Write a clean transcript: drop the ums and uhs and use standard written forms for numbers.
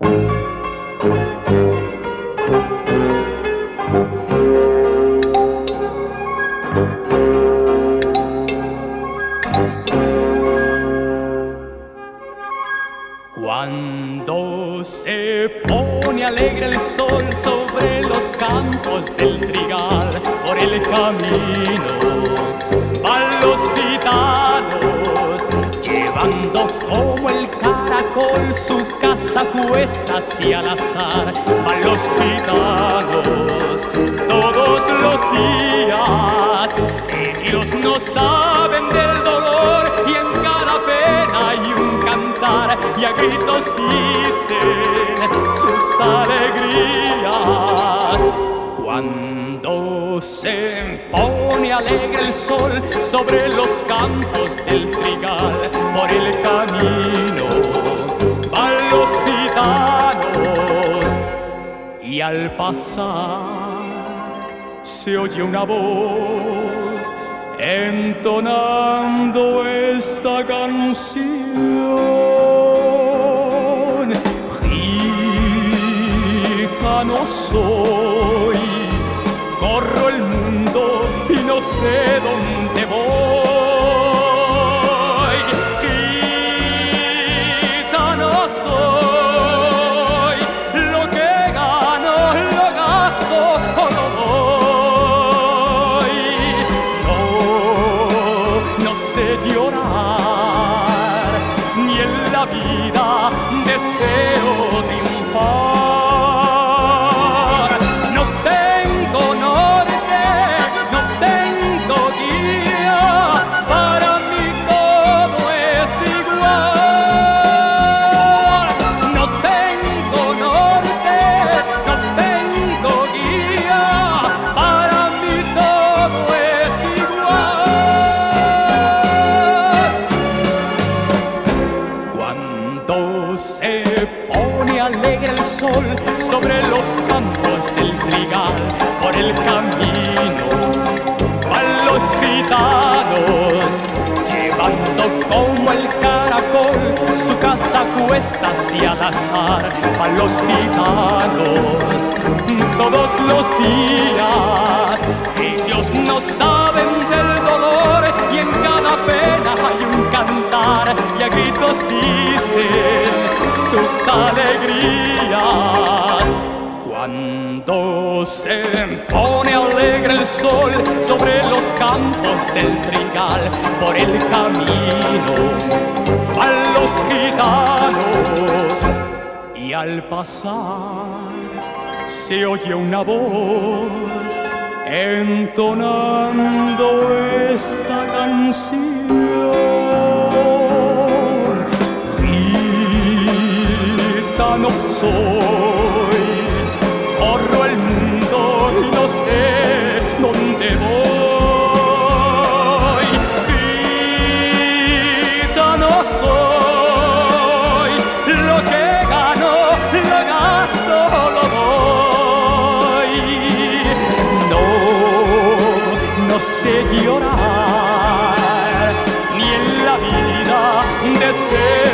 Cuando se pone alegre el sol sobre los campos del trigal, por el camino van los gitanos, llevando como el caracol su casa cuesta hacia al azar. Van los gitanos todos los días, ellos no saben del dolor y en cada pena hay un cantar, y a gritos dicen sus alegrías. Cuando se pone alegre el sol sobre los campos del trigal, por el camino van los gitanos, y al pasar se oye una voz entonando esta canción. Gitano soy, corro el mundo y no sé dónde voy. Gitano soy, lo que gano lo gasto o lo doy. No sé llorar, ni en la vida deseo triunfar. No tengo norte, no tengo guía, para mí todo es igual. No tengo norte, no tengo guía, para mí todo es igual. Cuando se pone alegre el sol sobre los campos del trigal, por el camino van los gitanos, llevando como el caracol su casa cuesta hacia al azar. Van los gitanos todos los días, ellos no saben del dolor y en cada pena hay un cantar, y a gritos dicen sus alegrías. Cuando se pone alegre el sol sobre los campos del trigal, por el camino van los gitanos, y al pasar se oye una voz entonando esta canción. Gitano soy, corro el mundo y no sé dónde voy. Gitano soy, lo que gano lo gasto, lo doy. No sé llorar, ni en la vida deseo